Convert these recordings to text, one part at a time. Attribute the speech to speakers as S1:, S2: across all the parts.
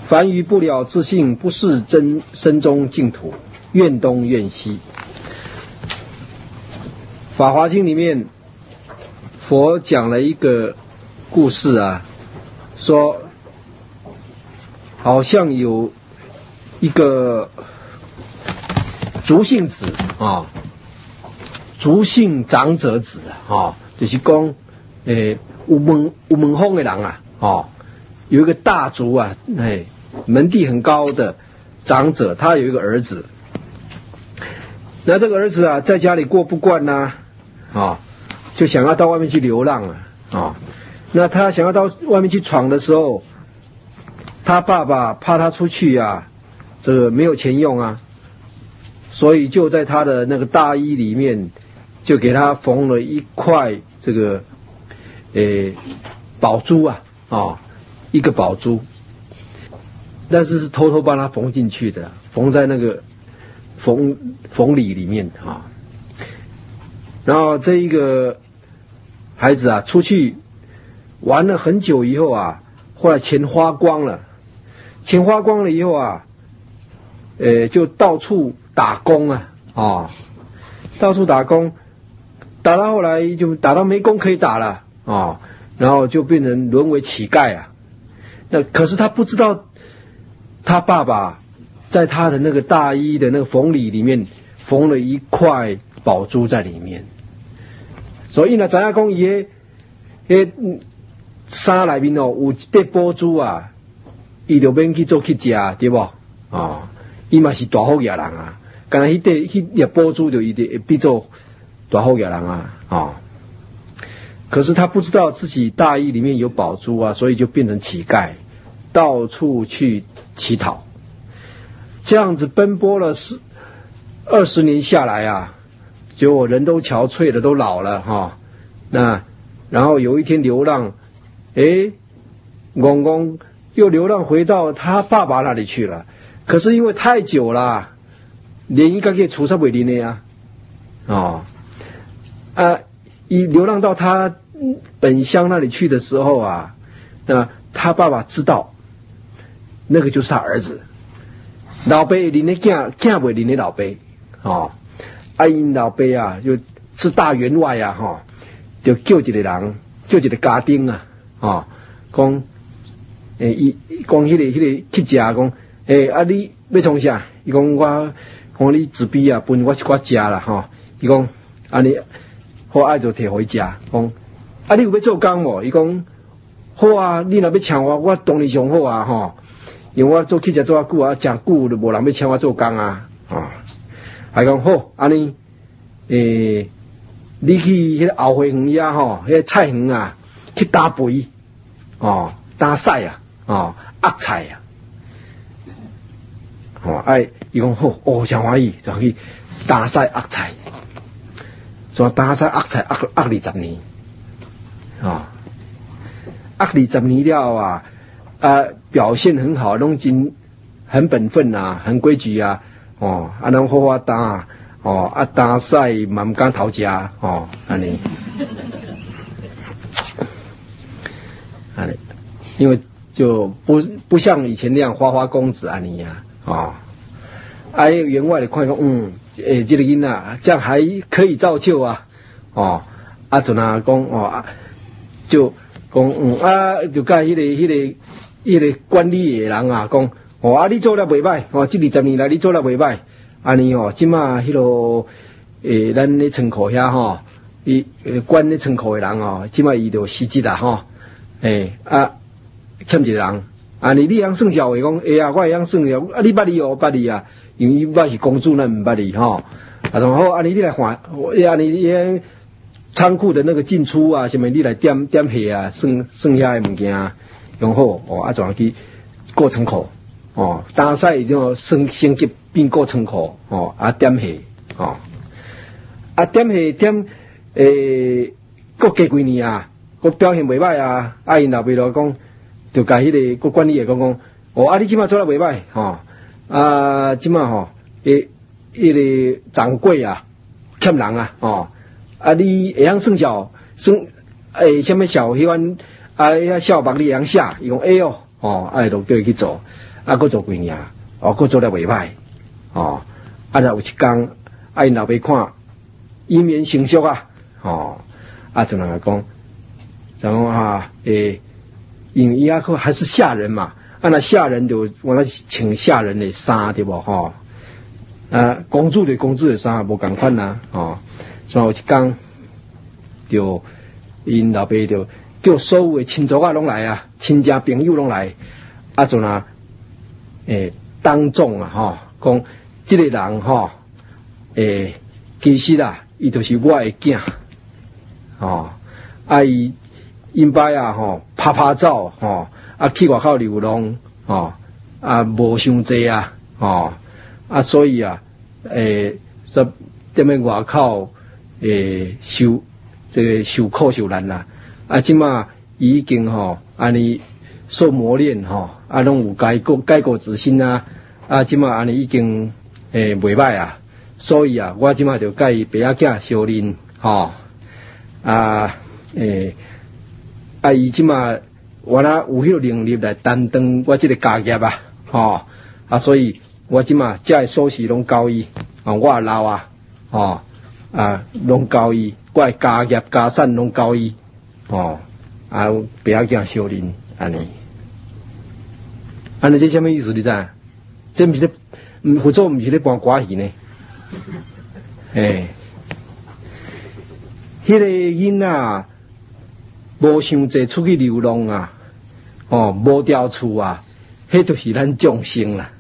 S1: 凡于不了自性，不是真身中净土，怨东怨西。法华经里面佛讲了一个故事啊，说好像有一个族姓子啊，族姓长者子啊，就是讲有门风的人啊，有一个大族啊，门第很高的长者，他有一个儿子。那这个儿子啊，在家里过不惯呐，就想要到外面去流浪啊。那他想要到外面去闯的时候，他爸爸怕他出去啊，这个没有钱用啊，所以就在他的那个大衣里面，就给他缝了一块这个宝珠啊，一个宝珠，但是是偷偷帮他缝进去的，缝在那个缝里面啊。然后这一个孩子啊，出去玩了很久以后啊，后来钱花光了以后啊，就到处打工啊，到处打工，打到后来就打到没工可以打了啊，然后就变成沦为乞丐啊。那可是他不知道，他爸爸在他的那个大衣的那个缝里面缝了一块宝珠在里面，所以呢，知影讲伊衫内面有一块宝珠啊，伊就免去做去食，对不？伊嘛是大福业人啊，干那迄粒宝珠就伊就变做大福业人啊。可是他不知道自己大衣里面有宝珠啊，所以就变成乞丐，到处去乞讨。这样子奔波了20年下来啊，结果人都憔悴了，都老了那然后有一天流浪，公公又流浪回到他爸爸那里去了。可是因为太久了，连一个月出差不离呢一流浪到他本乡那里去的时候啊，那他爸爸知道那个就是他儿子。老爸领的囝不领的老爸因老爸啊就是大员外啊就叫一个人，叫一个家丁啊讲伊讲迄个去食讲你要创啥？伊讲我讲你自闭啊，分我一寡食啦伊讲安尼好爱就摕回食，讲你有要做工无？伊讲好啊，你若要请我当然上好啊因为我做去食做久啊，诚久就无人要请我做工啊还讲好安尼你去迄个后花园遐迄个菜园啊去打肥打菜压菜伊讲好诚欢喜，就去打菜压菜，打菜压菜压20年压20年了表现很好，拢很本分啊，很规矩啊拢好好打打菜嘛唔敢偷食安尼因为就不像以前那样花花公子安尼员外的看讲这个囡仔这样还可以照旧啊就那讲就讲就甲迄个管理的人啊讲你做了袂歹这20年来你做了袂歹安尼即马迄落咱咧仓库遐管咧仓库的人即马伊就辞职啦欠一个人你会晓算数话讲我会晓算了你捌你捌你啊，因为伊捌是公主，咱毋捌你好安尼你来还安尼仓库的那个进出啊什么你来点下啊算遐的物件用好就去过仓库打赛就升级变过仓库点下点下点过加几年啊，我表现袂歹啊因老爸就讲就甲迄个管理员讲你即马做得袂歹即马迄个掌柜啊欠人你会晓算数算什么小迄款遐小目你会晓写，伊讲就叫伊去做佫做几年，佫做了袂歹，就有一天，因老爸看伊面成熟啊，就人讲，因为伊还是下人嘛，那下人就我请下人的衫对不？公主的衫无共款啦，所以有一天，就因老爸就叫所有的亲族拢来啊，亲家朋友拢来，就当众讲这个人其实伊就是我的囝，因摆拍照去外口流浪无伤济啊，所以说踮咧外口受苦受难啦，即马已经安尼受磨练拢有改过自新啊，即马安尼已经袂歹啊，所以我即马就甲伊爸仔囝相认伊即马我有迄个能力来担当我这个家业啊，所以我即马遮个锁匙拢交伊，我老拢交伊，我的家业家产拢交伊，爸仔囝相认安尼这什么意思？你知？这不是佛祖不是咧搬歌戏呢？迄个囡仔无伤济出去流浪啊，无条厝啊，迄就是咱众生啦，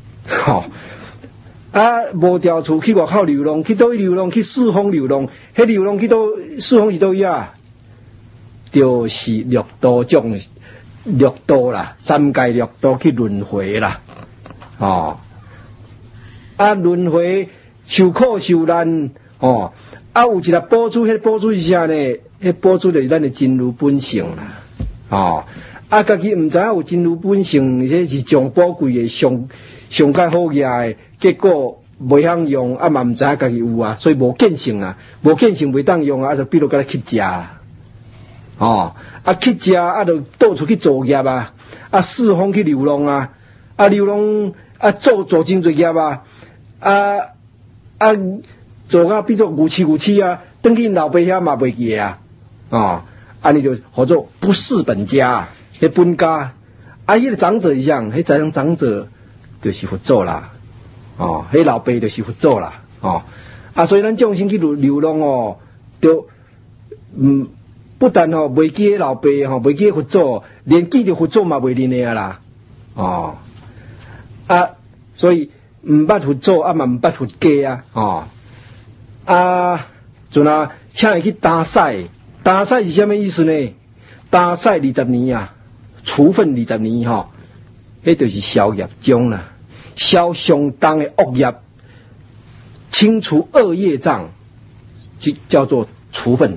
S1: 无条厝去外口流浪，去倒流浪，去四方流浪，迄流浪去倒四方是倒位啊？就是六道啦，三界六道去轮回啦，轮回受苦受难，有一个宝珠，迄宝珠是啥呢？迄宝珠就是咱的真如本性啦，家己唔知影有真如本性，这是上宝贵的上介好嘢的，结果袂晓用，嘛唔知影家己有啊，所以无见性啊，无见性袂当用啊，就比如甲咱去食啊，去食就到处去做业啊，四方去流浪啊，流浪做真侪业做比作牛痴啊，等去老爸遐嘛袂记啊，安尼就叫做不是本家，迄本家迄个长者一样，迄在长者就是佛祖啦，迄老爸就是佛祖啦，所以咱众生去流浪就不但袂记老爸袂记佛祖，连记着佛祖嘛袂认的啦，所以唔捌佛祖嘛唔捌佛家就请伊去打赛是什么意思呢？打赛20年啊，处分20年迄就是消业障啦，消相当的恶业，清除恶业障，就叫做处分。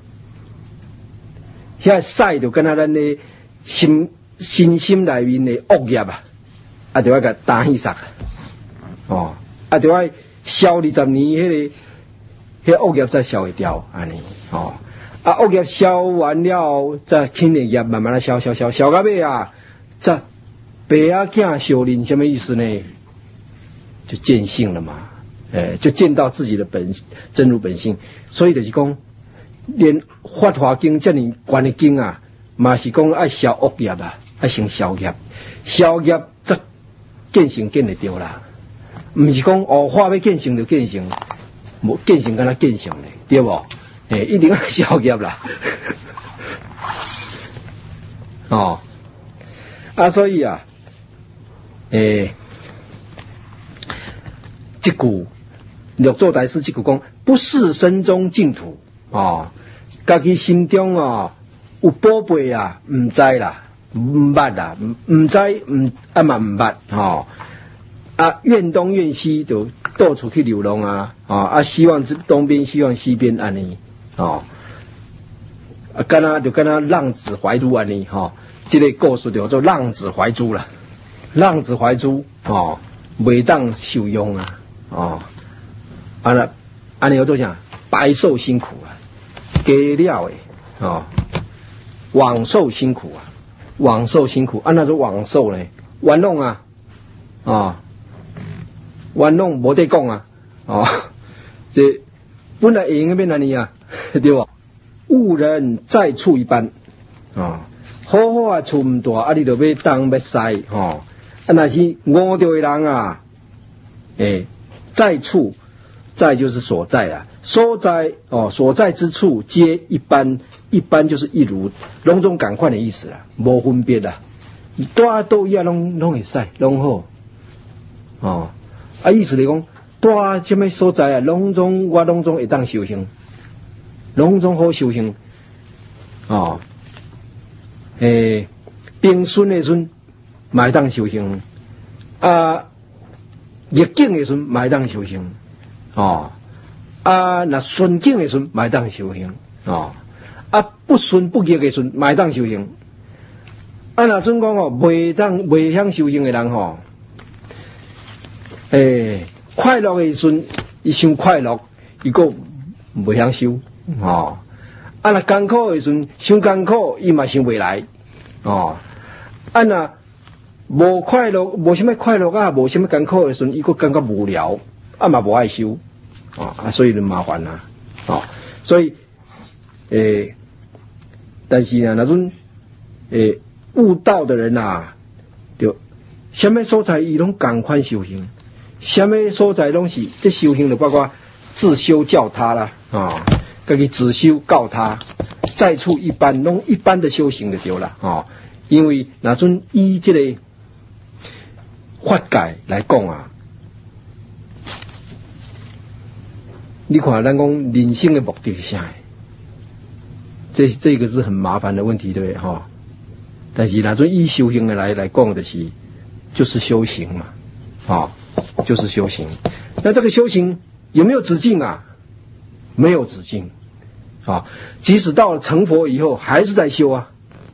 S1: 遐赛就跟咱的心内面的恶业就要甲打起杀就要消20年迄个恶业才消会掉安尼恶业消完了，再轻的业慢慢的消到尾再爸仔囝修炼，什么意思呢？就见性了嘛，就见到自己的真如本性，所以就是讲，连法华经这么悬的经嘛是讲爱消恶业爱成消业则见性见得到啦，不是讲法要见性就见性，无见性敢若见性咧，对不？一定要消业啦，所以这句六祖大师这句讲，不是身中净土家己心中有宝贝唔知啦，唔捌啦，唔知嘛唔捌怨东怨西就到处去流浪希望东边希望西边安尼敢若浪子怀珠安尼这个故事就叫做浪子怀珠啦，浪子怀珠袂当受用安尼叫做啥？白受辛苦加了枉受辛苦枉受辛苦那做枉受呢？冤枉啊，冤拢无得讲啊，哦，这本来会用个变安尼啊，对吧？误人再处一般啊，好好啊厝唔大，啊你就要东要西吼，啊那是误着的人啊，在处在就是所在啊，所在哦所在之处皆一般，一般就是一如，拢种赶快的意思啦，无分别啦，大都一样拢会使，拢好哦，啊意思来讲，大什么所在啊，拢种我拢种会当修行，拢种好修行哦，平顺的时嘛会当修行啊，逆境的时嘛会当修行哦，啊那顺境的时嘛会当修行哦，啊不顺不逆的时嘛会当修行，啊那阵讲哦，袂晓修行的人吼，快乐的时伊想快乐，伊个袂晓修哦。啊，那艰苦的时想艰苦，伊嘛想袂来哦。啊，那无快乐，无什么快乐啊，无什么艰苦的时，伊个感觉无聊，啊嘛无爱修啊，所以就麻烦啦哦。所以但是呢，那种悟道的人啊，就什么所在伊拢赶快修行，什么所在拢是这修行的，包括自修教他啦啊。自己自修告他，再处一般，弄一般的修行就对了哦。因为那阵以这个法界来讲啊，你看咱讲人生的目的是啥？这个是很麻烦的问题，对不对哈、哦？但是那阵以修行的来讲的是，就是修行嘛，哦，就是修行。那这个修行有没有止境啊？没有止境啊！即使到了成佛以后，还是在修啊。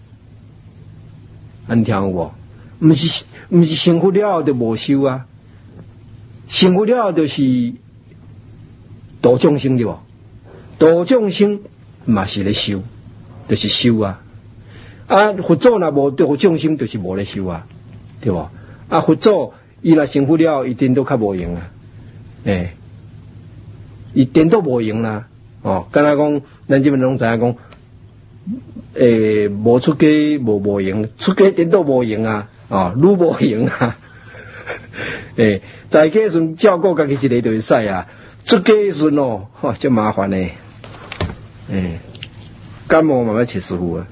S1: 你听我，不是成佛了就无修啊，成佛了就是度众生对不？度众生嘛是咧修，就是修啊。啊，佛祖若无度众生，就是无咧修啊，对不？啊，佛祖伊若成佛了，一定都较无用啊，伊颠倒无用啦，哦，敢若讲，咱这边拢知影讲，无出家无用，出家颠倒无用啊，哦，愈无用啊，在家时照顾家己一个就会使啊，出家时哦，真麻烦嘞，感冒慢慢吃师傅啊，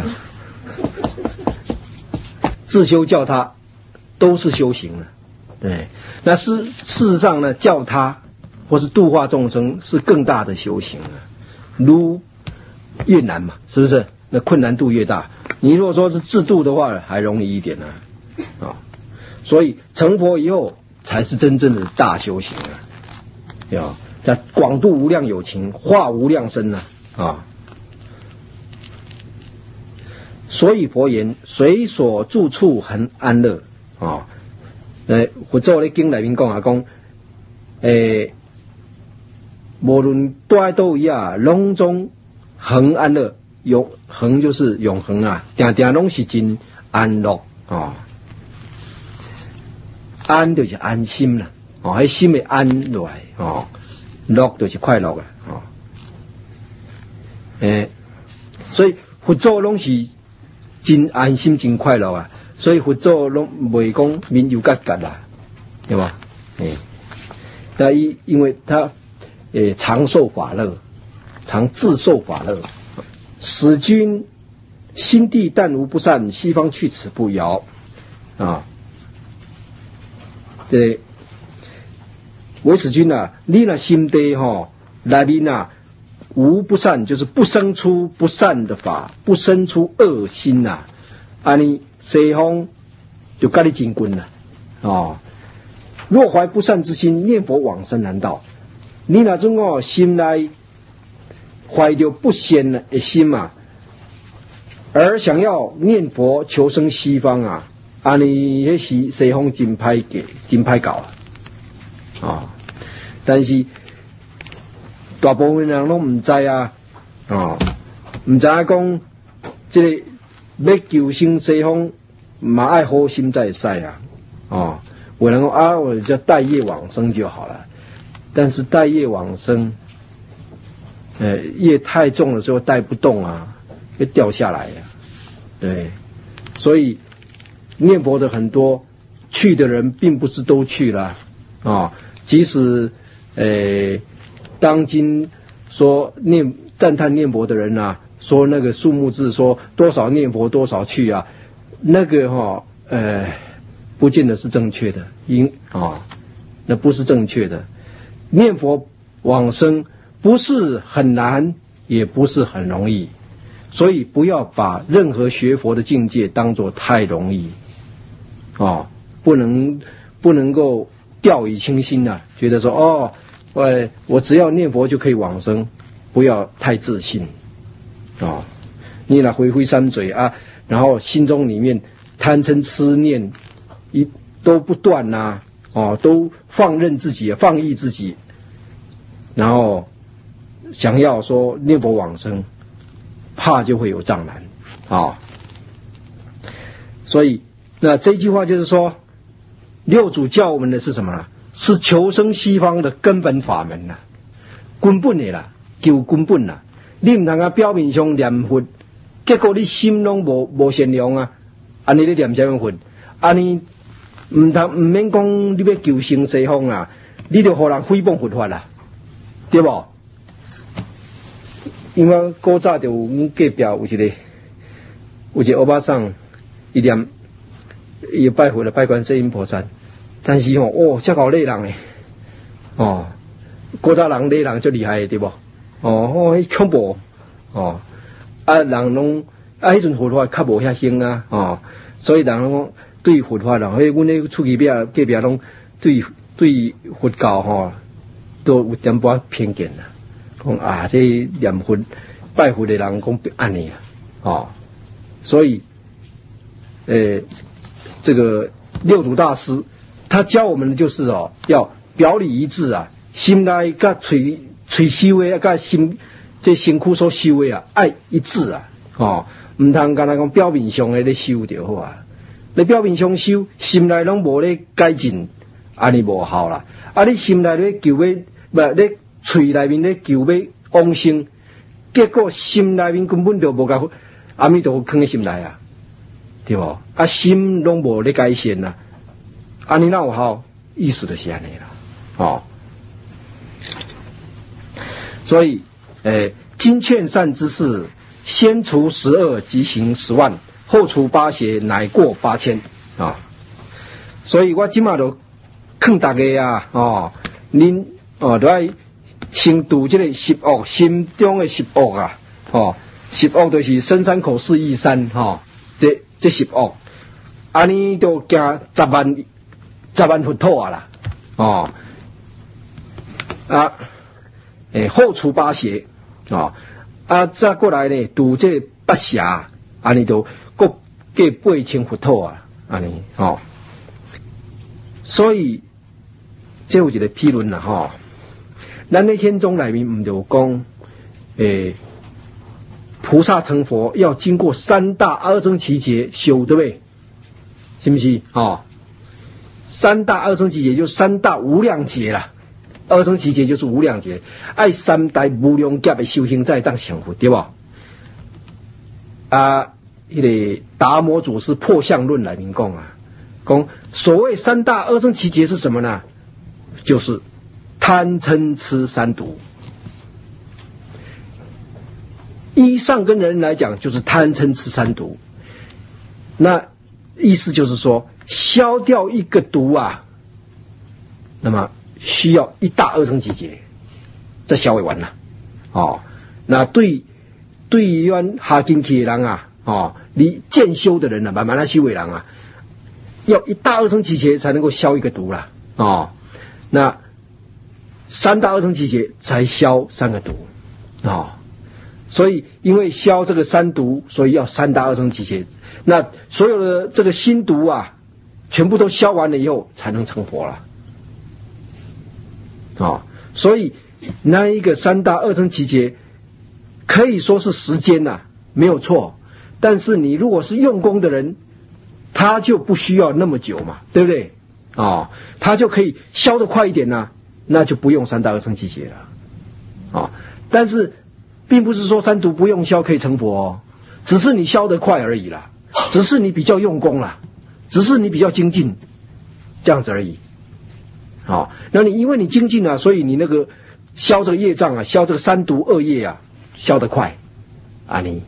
S1: 自修教他都是修行了，对，那事实上呢，教他。或是度化众生是更大的修行啊，越难嘛，是不是？那困难度越大。你如果说是自度的话，还容易一点呢，所以成佛以后才是真正的大修行啊，要在广度无量有情，化无量身啊。所以佛言：随所住处恒安乐啊。佛祖咧经内面讲啊，讲无论在倒位啊，拢总恒安乐，恒就是永恒啊，定定拢是真安乐啊。安就是安心啦，迄心会安落来哦，乐就是快乐啊，所以佛祖拢是真安心、真快乐啊，所以佛祖拢袂讲面有格格啦，对吧？那因为他。常受法乐，常自受法乐。使君心地但无不善，西方去此不遥啊！这为使君啊，你那心地内面无不善，就是不生出不善的法，不生出恶心呐。你西方就跟你真近了啊！若怀不善之心，念佛往生难道？你那种心内怀着不善的心啊，而想要念佛求生西方啊，你那是西方真歹搞啊！但是大部分人拢唔知啊，唔知讲这个要求生西方嘛爱好心才会使啊， 我能够我叫带业往生就好了，但是带业往生，业太重的时候带不动啊，会掉下来呀，对，所以念佛的很多去的人并不是都去了啊，即使当今说赞叹念佛的人啊，说那个数目字说多少念佛多少去啊，那个不见得是正确的，那不是正确的。念佛往生不是很难，也不是很容易，所以不要把任何学佛的境界当作太容易不能够掉以轻心啊，觉得说我只要念佛就可以往生，不要太自信你来回三嘴啊，然后心中里面贪嗔痴念都不断都放任自己，放逸自己，然后想要说念佛往生，怕就会有障难所以那这句话就是说，六祖教我们的是什么呢？是求生西方的根本法门啦，根本的啦，求根本啦。你唔通表面上念佛，结果你心拢无善良啊，安尼你念什么佛？安尼唔免讲你要求生西方啊，你就互人诽谤佛法啦，对不？因为古早就阮隔壁有一个欧巴桑，伊拜佛了，拜观世音菩萨，但是这搞累人诶，古早人累人最厉害的，对不？恐怖人拢迄阵佛法较无遐兴啊，所以人拢对佛法啦，阮那出去隔壁拢对佛教都有点半偏见啦，讲这念佛拜佛的人讲安尼所以这个六祖大师他教我们的就是要表里一致啊，心内甲嘴修的甲心这身躯所修的爱一致啊，唔通干那讲表面上的咧修就好啊，你表面上修，心内拢无咧改进，安尼无效啦。你心内咧求要咧嘴内面咧求要往生，结果心内面根本就无甲阿弥陀佛放在心内啊，对不？心拢无咧改善啊，安尼哪有效？意思就是安尼啦，所以今劝善知识，先除12即行10万，后除8邪乃过8000所以我今嘛就劝大家恁都要先度这个10恶，心中的10恶10恶就是深山口四义山这10恶，安尼就行10万佛土啦后除8邪再过来呢度这8邪，安尼就各8000佛土安尼所以这有一个批论啦咱在天宗里面唔就讲菩萨成佛要经过3大阿僧祇劫修，对不对？是不是3大阿僧祇劫就是3大无量劫啦，阿僧祇劫就是无量劫，爱3大无量劫的修行才当成佛，对吧？那个达摩祖师破相论来明讲讲所谓3大阿僧祇劫是什么呢？就是贪嗔痴三毒。依上根人来讲，就是贪嗔痴三毒。那意思就是说，消掉一个毒那么需要1大阿僧祇劫，这消为完了那对于下根器的人你渐修的人慢慢来修为人要1大阿僧祇劫才能够消一个毒啦那3大阿僧祇劫才消3个毒所以因为消这个三毒，所以要3大阿僧祇劫。那所有的这个心毒全部都消完了以后才能成佛了所以那一个3大阿僧祇劫可以说是时间没有错，但是你如果是用功的人，他就不需要那么久嘛，对不对它就可以消得快一点呢，那就不用三大阿僧祇劫了但是并不是说三毒不用消可以成佛只是你消得快而已啦，只是你比较用功啦，只是你比较精进这样子而已那你因为你精进啊，所以你那个消这个业障啊，消这个三毒恶业啊，消得快你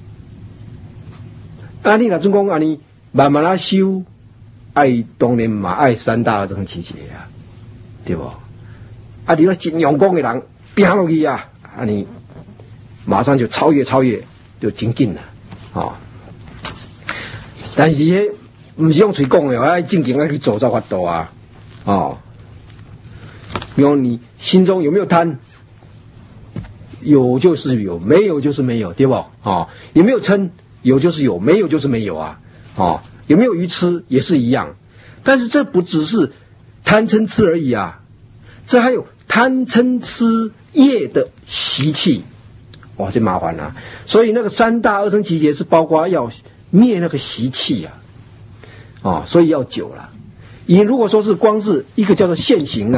S1: 若总讲你慢慢修，当然嘛爱三大阿僧祇劫对不你那真用功的人拼落去你马上就超越就精进了但是不是用嘴讲的要正经要去做才法度比如你心中有没有贪，有就是有，没有就是没有，对不有没有嗔，有就是有，没有就是没有有没有愚痴也是一样。但是这不只是贪嗔痴而已这还有贪嗔痴业的习气这麻烦所以那个三大阿僧祇劫是包括要灭那个习气所以要久了。你如果说是光是一个叫做现行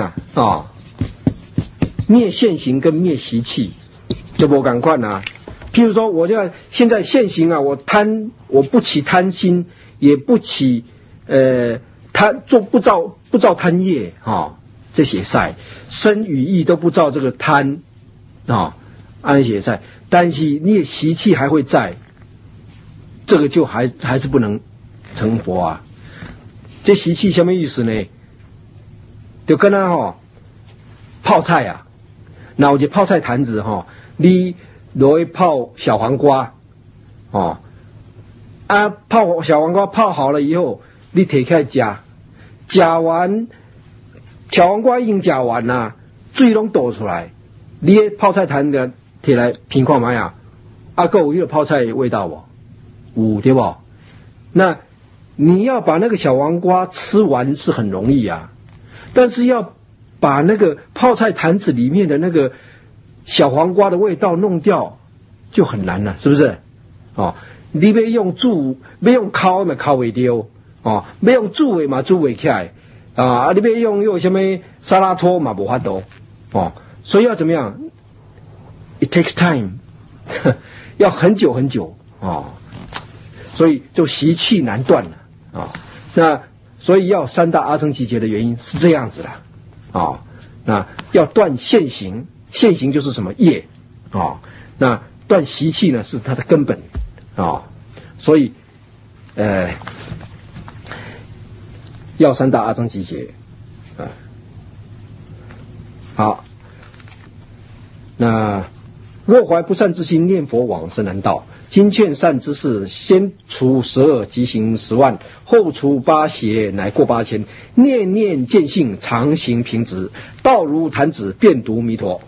S1: 灭现行跟灭习气就不赶快譬如说我现在现行我不起贪心，也不起不造贪业这些赛身语意都不造这个贪这些赛，但是你的习气还会在，这个就还是不能成佛这习气什么意思呢？就跟泡菜那有一个泡菜坛子你拿去泡小黄瓜泡小黄瓜泡好了以后，你摕起来吃完小黄瓜已经吃完水都倒出来，你的泡菜坛子摕来品看看还有那个泡菜的味道有对不？那你要把那个小黄瓜吃完是很容易但是要把那个泡菜坛子里面的那个小黄瓜的味道弄掉就很难了，是不是你要用煮要用烤嘛烤不掉要用煮的嘛煮不起来你要用什么沙拉托嘛没法度所以要怎么样 ？It takes time 要很久很久所以就习气难断了那所以要三大阿僧祇劫的原因是这样子的那要断现行，现行就是什么业那断习气呢是它的根本所以要三大阿僧祇劫好，那若怀不善之心，念佛往生难道。今劝善知识，先除12即行10万，后除8邪乃过8000。念念见性，常行平直，道如弹指，遍读弥陀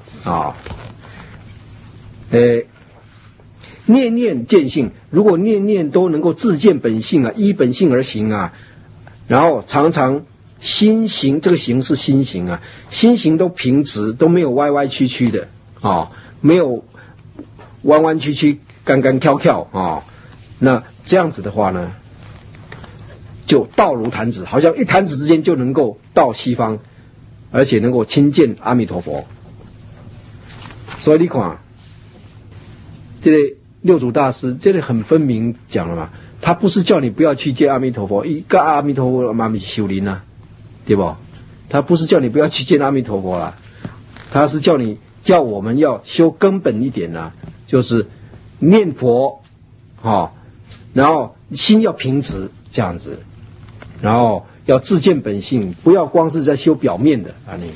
S1: 念念见性，如果念念都能够自见本性依本性而行然后常常心行，这个行是心行心行都平直，都没有歪歪曲曲的没有弯弯曲曲干干跳跳那这样子的话呢，就道如弹指，好像一弹指之间就能够到西方，而且能够亲见阿弥陀佛。所以你看这个六祖大师这里很分明讲了嘛，他不是叫你不要去见阿弥陀佛，一个阿弥陀佛妈咪修灵对不？他不是叫你不要去见阿弥陀佛啦，他是叫我们要修根本一点就是念佛然后心要平直这样子，然后要自见本性，不要光是在修表面的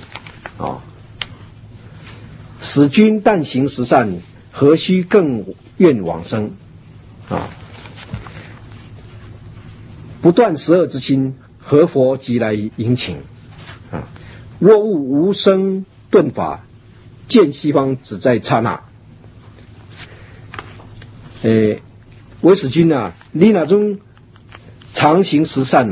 S1: 使君但行十善，何须更愿往生不断12之心，何佛即来迎请若悟无生顿法，见西方只在刹那。为使君你那种常行十善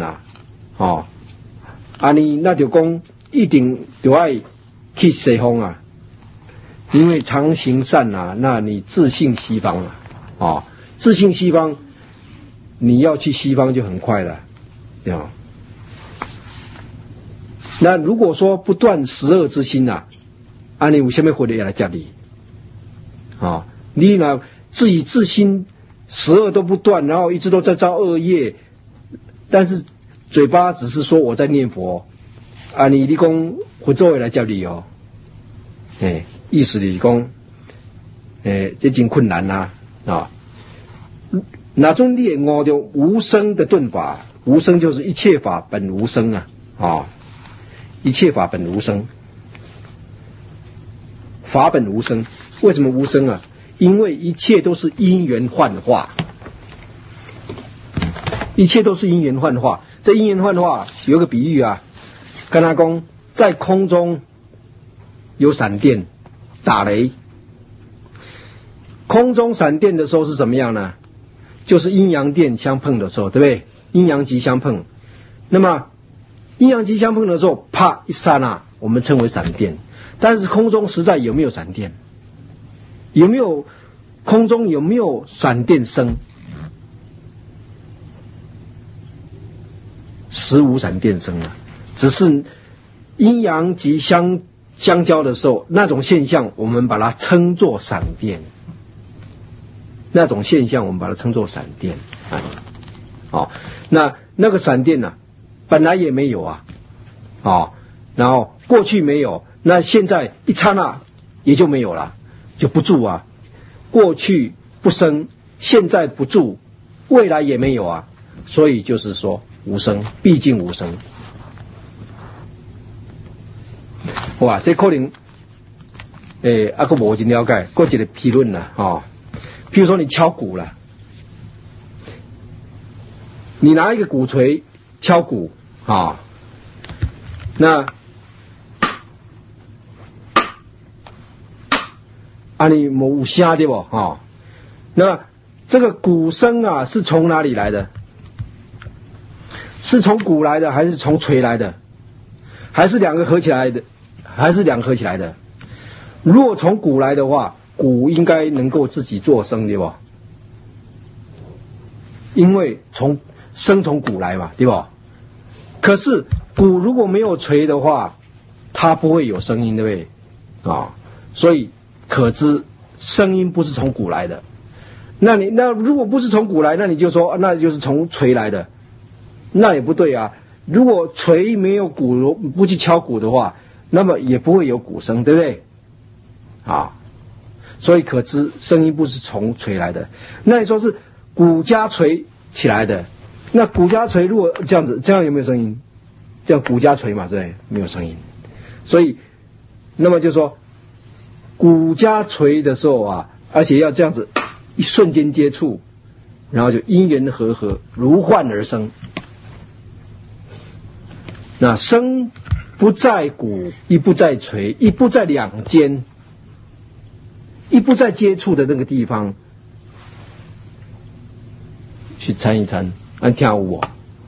S1: 你那就讲一定就要去西方因为常行善那你自信西方自信西方，你要去西方就很快了那如果说不断十恶之心啊，你有什么回来来接你？你呢自己自心十恶都不断，然后一直都在造恶业，但是嘴巴只是说我在念佛，你讲回座位来接你哦，意思是讲，这真困难呐那种你会悟到无生的顿法，无生就是一切法本无生一切法本无生，法本无生。为什么无生啊？因为一切都是因缘幻化，一切都是因缘幻化。这因缘幻化有个比喻啊，跟他讲，在空中有闪电打雷，空中闪电的时候是怎么样呢？就是阴阳电相碰的时候，对不对？阴阳极相碰。那么阴阳极相碰的时候，啪一刹那，我们称为闪电。但是空中实在有没有闪电？有没有空中有没有闪电声？实无闪电声啊，只是阴阳极相交的时候，那种现象我们把它称作闪电。那种现象我们把它称作闪电那个闪电呢，本来也没有然后过去没有，那现在一刹那也就没有了，就不住啊。过去不生，现在不住，未来也没有啊，所以就是说无生，毕竟无生。哇，这可能还无真了解，还有一个批论啦譬如说你敲鼓了，你拿一个鼓槌敲鼓那你有声对不那这个鼓声啊是从哪里来的？是从鼓来的，还是从锤来的？还是两个合起来的？如果从鼓来的话，鼓应该能够自己做声对不？因为声从鼓来嘛，对不？可是鼓如果没有锤的话，它不会有声音，对不对所以可知声音不是从鼓来的。那如果不是从鼓来，那你就说那就是从锤来的，那也不对啊。如果锤没有鼓，不去敲鼓的话，那么也不会有鼓声，对不对所以可知声音不是从锤来的。那你说是鼓加锤起来的，那鼓加锤如果这样子，这样有没有声音？这样鼓加锤嘛，对，没有声音。所以那么就说鼓加锤的时候而且要这样子一瞬间接触，然后就因缘和合，如幻而生。那声不在鼓，亦不在锤，亦不在两间，亦不在接触的那个地方去参一参，听有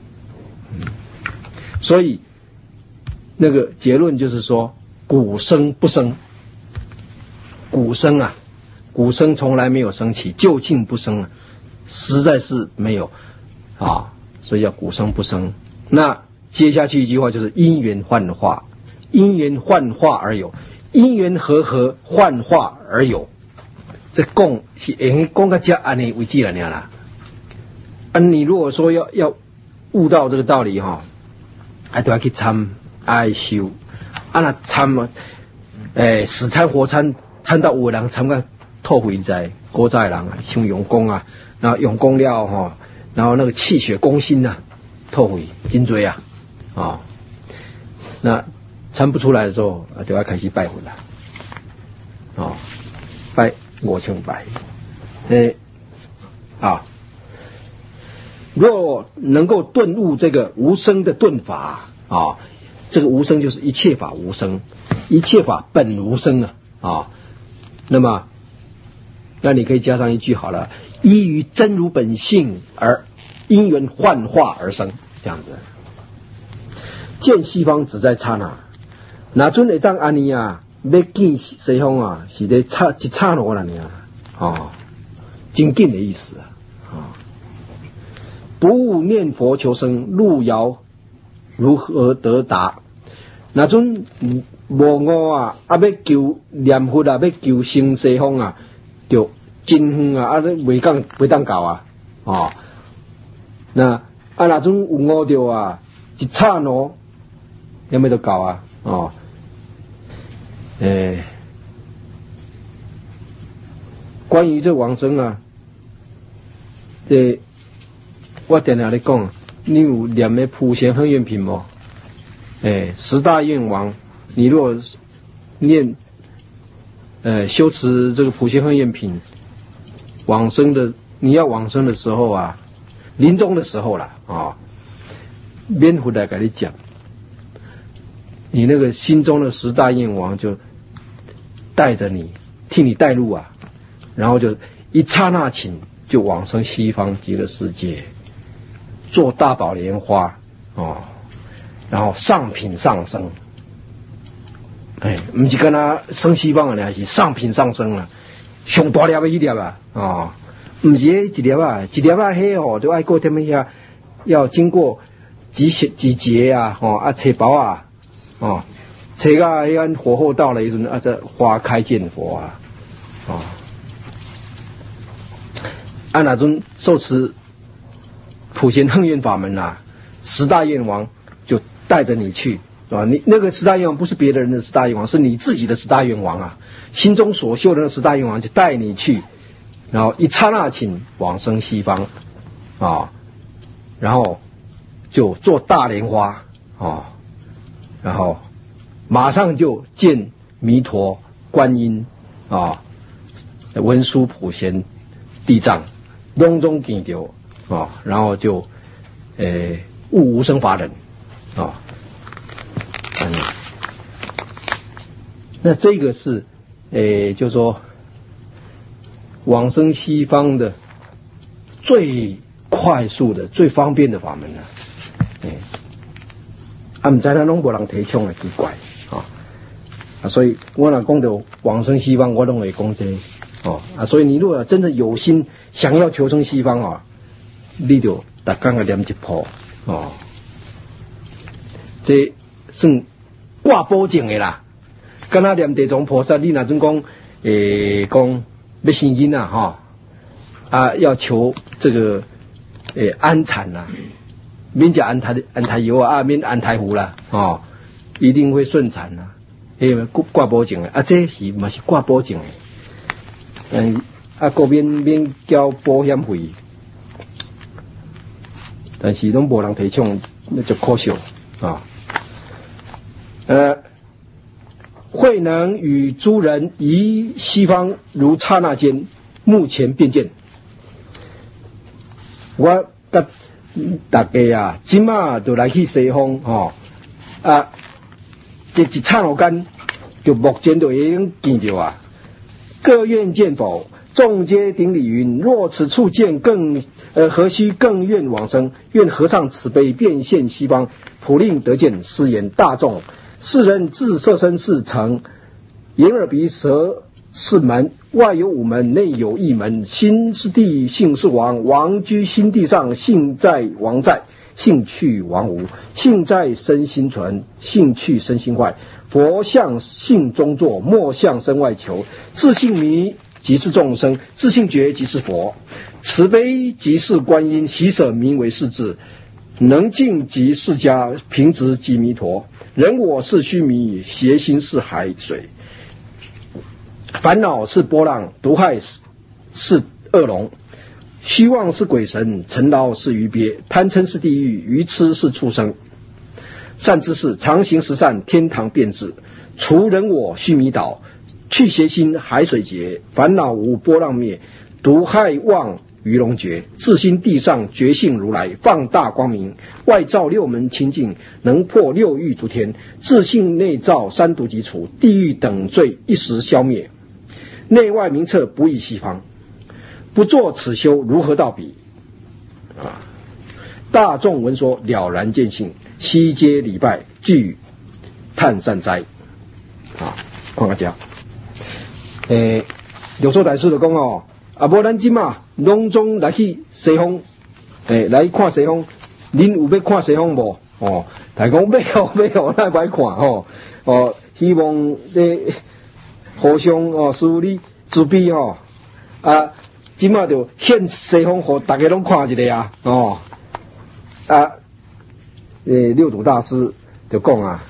S1: 所以那个结论就是说，鼓声不生，鼓声从来没有升起，究竟不生实在是没有所以叫鼓声不生。那接下去一句话就是因缘幻化，因缘幻化而有，因缘和合幻化而有。这讲是讲到这安尼为止了啦。你如果说要悟到这个道理都要去参修那参死参活参到有的人参到透灰在古早的人像用功然后用功了然后那个气血攻心透灰真多那参不出来的时候就要开始拜佛了拜5000拜若能够顿悟这个无生的顿法这个无生就是一切法无生，一切法本无生那么那你可以加上一句好了，依于真如本性而因缘幻化而生，这样子见西方只在刹那，哪准会当安尼要见西方是在一刹那了真紧的意思不悟念佛求生，路遥如何得达？ 那阵无误啊，要求念佛啊，要求升西方啊，就真远啊，袂当到啊，哦，那阵有误着啊，一刹那，要就到啊，哦，关于这往生啊，我定下咧讲，你有念的普贤恒愿品无？十大愿王，你如果念修持这个普贤恒愿品，往生的，你要往生的时候啊，临终的时候啦啊，免佛来跟你讲，你那个心中的十大愿王就带着你，替你带路啊，然后就一刹那间就往生西方极乐世界，做大宝莲花哦。然后上品上升，不是跟他升西方的，是上品上升了，上大粒的一粒啊，哦，不是一粒啊，一粒啊，黑哦，就爱过他们下，要经过几节啊，哦，切包啊，哦，切个一按火候到了一阵啊，这花开见佛啊，哦，按那种受持普贤恒愿法门啊，十大愿王就带着你去，是吧？你那个十大愿王不是别的人的十大愿王，是你自己的十大愿王啊！心中所修的那十大愿王就带你去，然后一刹那间往生西方啊，然后就做大莲花啊，然后马上就见弥陀、观音啊、文殊、普贤、地藏，拢总见到啊，然后就悟无生法忍。那这个是就是说往生西方的最快速的、最方便的法门了。不知咱拢无人提倡的，奇怪所以我若讲到往生西方，我拢会讲这所以你如果真的有心想要求生西方你就逐天个念一部这算挂保证的啦。跟他念地藏菩萨，你若阵讲讲要生囡要求这个安产啦，免食安胎油免安胎糊啦一定会顺产啦，挂保证的这是嘛是挂保证的，个免交保险费，但是拢无人提倡，那就可惜慧能与诸人移西方，如刹那间，目前便见。我甲大家今嘛就来去西方这一刹那间就目前就已经见到各愿见否？众皆顶礼云：若此处见更何须更愿往生？愿和尚慈悲，变现西方，普令得见。是言大众。世人自色身是成，眼耳鼻舌是门，外有五门，内有一门。心是地，性是王，王居心地上，性在王在，性去王无。性在身心存，性去身心坏。佛向性中作，莫向身外求。自性迷即是众生，自性觉即是佛。慈悲即是观音，喜舍名为世智。能尽即释迦，平直即弥陀。人我是须弥，邪心是海水。烦恼是波浪，毒害是恶龙。虚妄是鬼神，尘劳是鱼鳖。贪嗔是地狱，愚痴是畜生。善知识常行十善，天堂变质。除人我须弥岛，去邪心海水结。烦恼无波浪灭，毒害妄鱼龙绝。自心地上觉性如来，放大光明，外照六门清净，能破六欲诸天。自性内照三毒即除，地狱等罪一时消灭。内外明彻不异西方，不作此修如何到彼？大众闻说了然见性，悉皆礼拜，具叹善哉。看个家六祖大师就讲无咱今嘛拢总来去西方，来看西方，恁有要看西方无？ 哦，但讲要哦，咱歹看哦哦，希望这互相哦，师父你慈悲哦啊，今嘛就现西方互大家拢看一下啊哦啊，六祖大师就讲啊，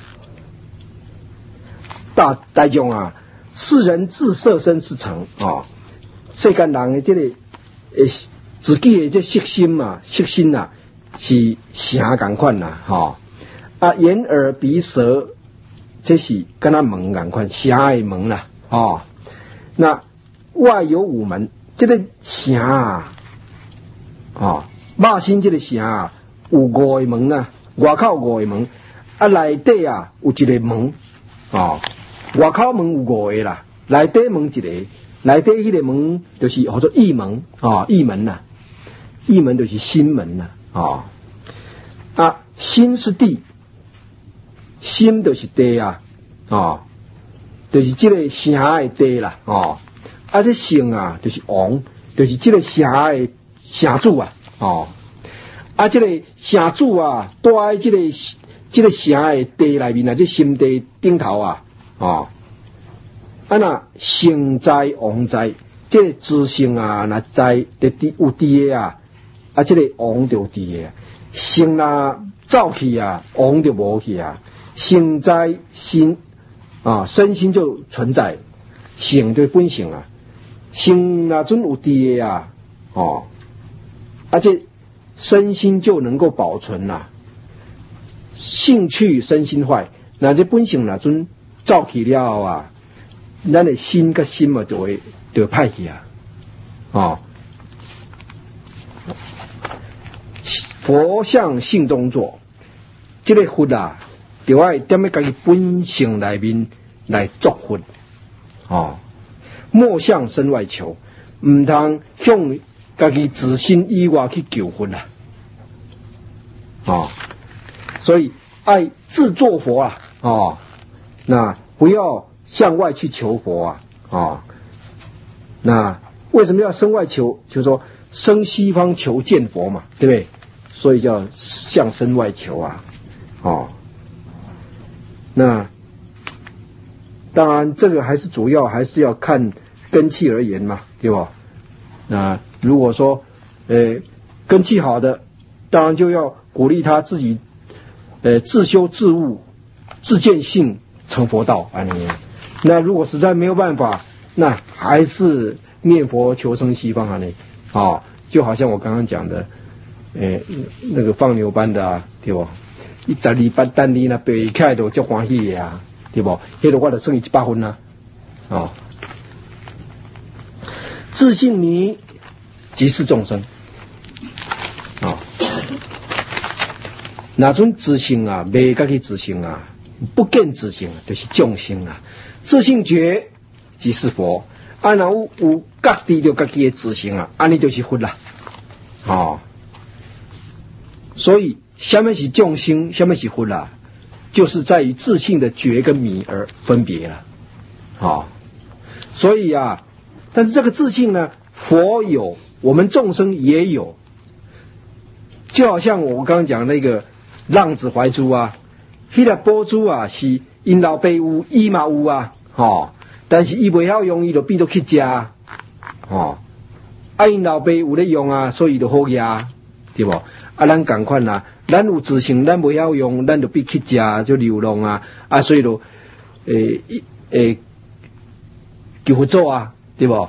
S1: 大众啊，世人自设身是诚哦，世间人的这个自己的这色心啊，色心啊是啥同款呐？哈啊，眼耳鼻舌，这是跟他门同款，啥的门啦？哦，那外有五门，这个啥啊？哦，肉身这个啥啊？有五个门啊，外口五个门，啊内底啊有一个门哦，外口门有五个啦，内底门一个，内底迄个门就是叫做意门啊，意门呐。一门就是心门呐，啊，心是地，心就是地啊，就是这个城的地啦，啊，这城啊就是王，就是这个城的城主啊，啊，这个城主啊，住在这个城的地内面啊，这心地顶头啊，啊那城在王在，这个自性啊，那在有地的啊。啊，这个王就伫个，心啊走去啊，王就无去啊。心在心啊，身心就存在，性就本性啊。心啊，准有伫个啊，这身心就能够保存啦。性去身心坏，那这本性啊，准走去了啊，咱的心跟心嘛就会歹去啊，佛像性动作，这个佛啊，就要踮在家己本性内面来作佛，莫向身外求，唔通向家己自身以外去求佛啦，所以爱自作佛啊，那不要向外去求佛啊，那为什么要身外求？就是说生西方求见佛嘛，对不对？所以叫向身外求啊，那当然这个还是主要还是要看根器而言嘛，对吧？那如果说根器好的，当然就要鼓励他自己自修自悟，自见性成佛道啊。那如果实在没有办法，那还是念佛求生西方啊。就好像我刚刚讲的。那个放牛班的啊，对不？12班等你那背起来就足欢喜的啊，对不？迄个我就算伊100分啦，自性迷即是众生，哪种自性啊？未家己自性啊，不见自性就是众生啊。自性觉即是佛，啊，若有觉知着家己的自性啊，安尼就是佛啦，所以，什么是众生，什么是佛啦？就是在于自性的觉跟迷而分别了，所以啊，但是这个自性呢，佛有，我们众生也有，就好像我刚刚讲那个浪子怀珠啊，迄个宝珠啊是因老爸有，伊嘛有啊，但是伊袂晓用，伊就变做去食，啊因老爸有咧用啊，所以就好呀，对不？啊，咱同款啦，咱有自性，咱袂晓用，咱就必去食，就流浪啊，所以就求佛祖啊，对不？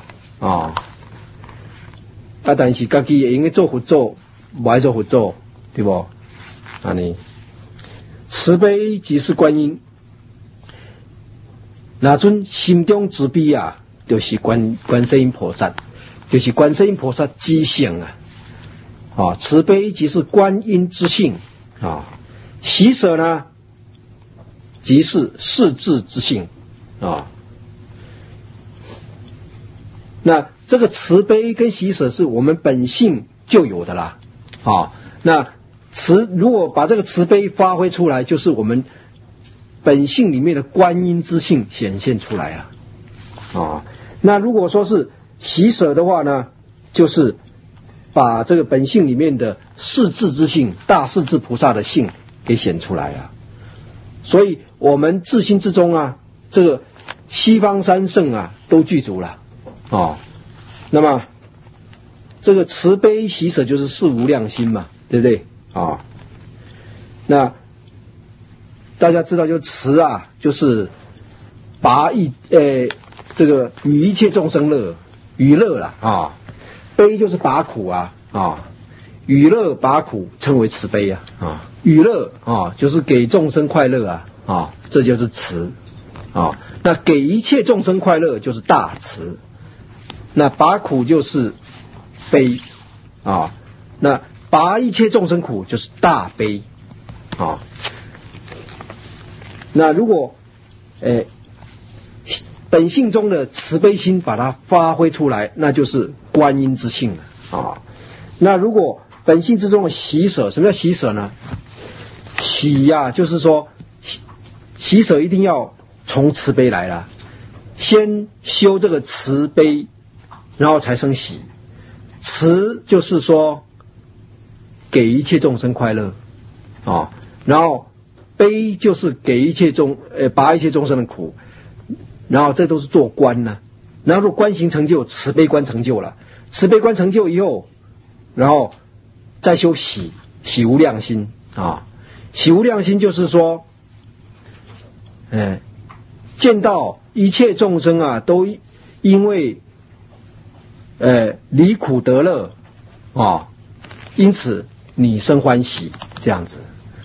S1: 但是家己会用去做佛祖，无爱做佛祖，对不？安尼，慈悲即是观音，那阵心中慈悲啊，就是观世音菩萨，就是观世音菩萨之性啊。慈悲即是观音之性啊，喜舍呢，即是世智之性啊。那这个慈悲跟喜舍是我们本性就有的啦那如果把这个慈悲发挥出来，就是我们本性里面的观音之性显现出来那如果说是喜舍的话呢，就是把这个本性里面的世智之性，大势至菩萨的性给显出来啊。所以我们自心之中啊，这个西方三圣啊都具足了哦。那么这个慈悲喜舍就是四无量心嘛，对不对啊？那大家知道，就慈啊，就是这个与一切众生乐，与乐了啊。悲就是拔苦啊，与乐拔苦称为慈悲啊。与乐啊，就是给众生快乐啊，这就是慈啊。那给一切众生快乐就是大慈，那拔苦就是悲啊，那拔一切众生苦就是大悲啊。那如果本性中的慈悲心把它发挥出来，那就是观音之性了啊。那如果本性之中的喜舍，什么叫喜舍呢？喜呀，就是说喜舍一定要从慈悲来了，先修这个慈悲，然后才生喜。慈就是说给一切众生快乐啊，然后悲就是给一切拔一切众生的苦，然后这都是做观呢。然后如果观行成就，慈悲观成就了，慈悲观成就以后，然后再修喜无量心啊。喜无量心就是说，见到一切众生啊，都因为离苦得乐啊，因此你生欢喜，这样子。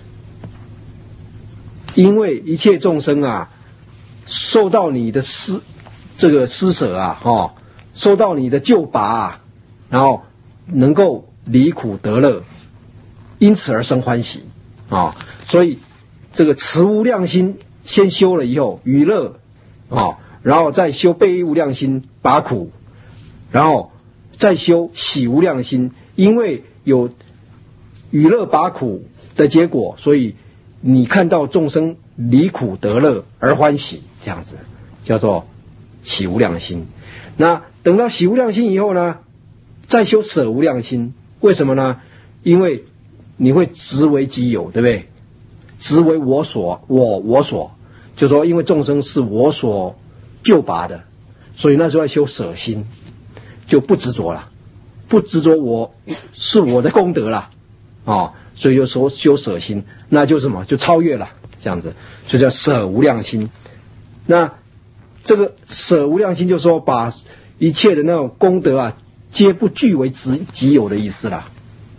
S1: 因为一切众生啊，受到你的施舍啊，受到你的救拔啊，然后能够离苦得乐，因此而生欢喜啊。所以这个慈无量心先修了以后，与乐啊，然后再修悲无量心拔苦，然后再修喜无量心，因为有与乐拔苦的结果，所以你看到众生离苦得乐而欢喜，这样子叫做喜无量心。那等到喜无量心以后呢，再修舍无量心。为什么呢？因为你会执为己有，对不对？执为我所，就说因为众生是我所救拔的，所以那时候要修舍心，就不执着了，不执着我是我的功德了啊，所以就说修舍心，那就什么？就超越了，这样子，所以叫舍无量心。那这个舍无量心，就是说把一切的那种功德啊，皆不据为己有的意思啦。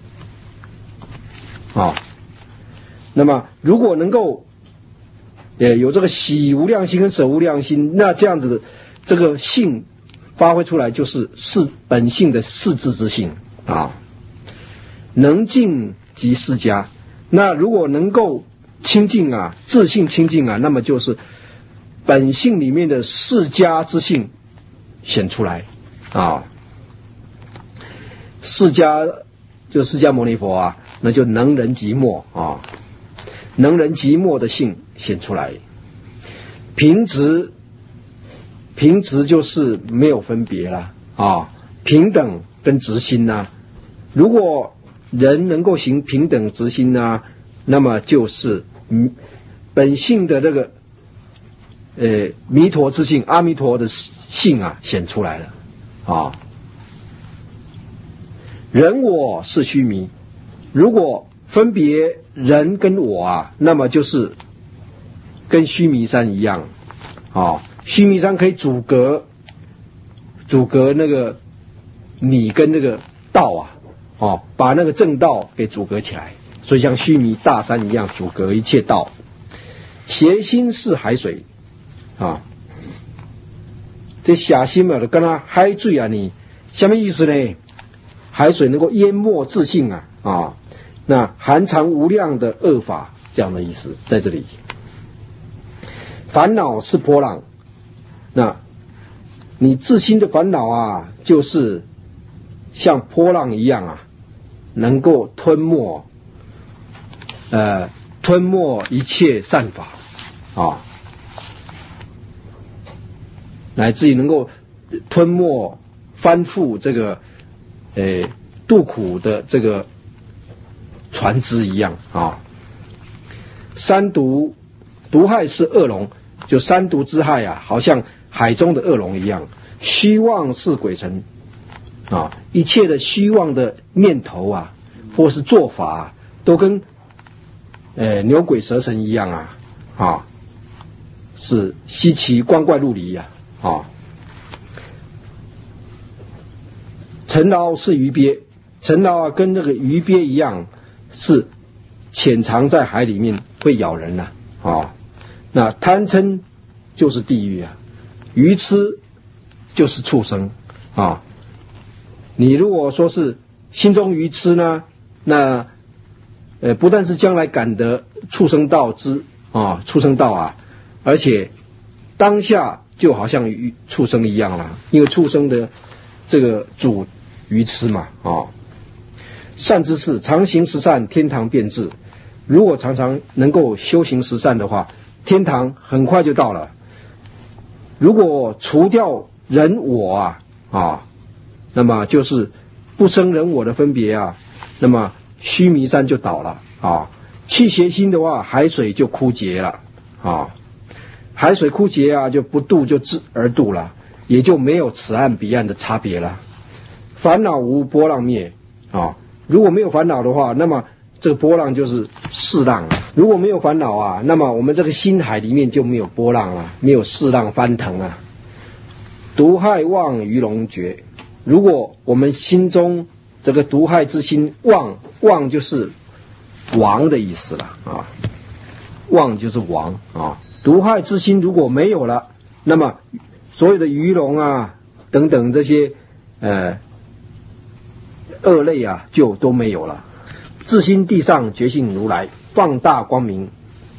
S1: 那么如果能够有这个喜无量心跟舍无量心，那这样子这个性发挥出来就是本性的世智之性啊，能净即释迦。那如果能够清净啊，自性清净啊，那么就是本性里面的释迦之性显出来啊。释迦就释迦牟尼佛啊，那就能仁即默啊，能仁即默的性显出来。平直就是没有分别了啊，平等跟直心啊。如果人能够行平等直心啊，那么就是本性的这个弥陀之性，阿弥陀的性啊显出来了啊。人我是虚弥，如果分别人跟我啊，那么就是跟须弥山一样啊。须弥山可以阻隔那个你跟那个道啊，把那个正道给阻隔起来，所以像须弥大山一样阻隔一切道。邪心是海水啊，这邪心啊，就跟他海水啊，你什么意思呢？海水能够淹没自性啊，那含藏无量的恶法，这样的意思在这里。烦恼是波浪，那你自心的烦恼啊，就是像波浪一样啊，能够吞没一切善法啊，乃至于能够吞没翻覆这个渡苦的这个船只一样啊。 三毒害是恶龙，就三毒之害啊，好像海中的恶龙一样。虚妄是鬼神啊，一切的虚妄的念头啊，或是做法啊，都跟牛鬼蛇神一样啊，是稀奇光怪陆离啊。尘劳是鱼鳖，尘劳啊跟那个鱼鳖一样，是潜藏在海里面，会咬人啊。那贪嗔就是地狱啊，愚痴就是畜生啊。你如果说是心中愚痴呢，那不但是将来感得畜生道而且当下就好像畜生一样了，因为畜生的这个主愚痴嘛善知识常行十善，天堂便至。如果常常能够修行十善的话，天堂很快就到了。如果除掉人我那么就是不生人我的分别那么须弥山就倒了去邪心的话，海水就枯竭了海水枯竭就不渡就自而渡了，也就没有此岸彼岸的差别了。烦恼无波浪灭如果没有烦恼的话，那么这个波浪就是世浪如果没有烦恼那么我们这个心海里面就没有波浪了，没有世浪翻腾毒害妄于龙绝。如果我们心中这个毒害之心妄就是王的意思了妄就是王毒害之心如果没有了，那么所有的鱼龙等等这些恶类就都没有了。自心地上觉性如来，放大光明。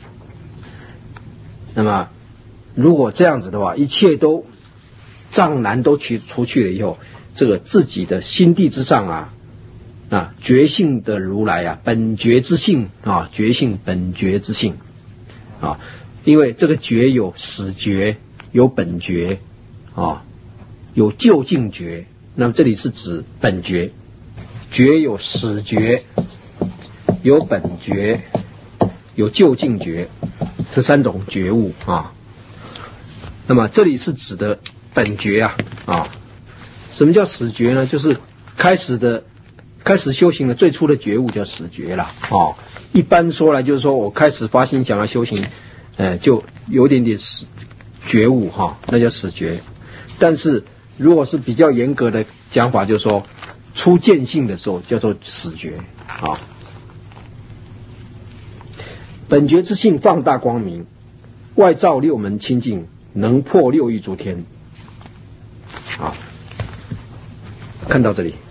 S1: 那么如果这样子的话，一切都障难都除去了以后，这个自己的心地之上觉性的如来本觉之性觉性本觉之性因为这个觉有始觉，有本觉有究竟觉。那么这里是指本觉，觉有始觉，有本觉，有究竟觉，这三种觉悟那么这里是指的本觉什么叫始觉呢？就是开始修行的最初的觉悟叫始觉了一般说来就是说我开始发心想要修行就有点觉悟那叫始觉。但是如果是比较严格的讲法，就是说初见性的时候叫做始觉本觉之性放大光明，外照六门清净，能破六欲诸天看到这里。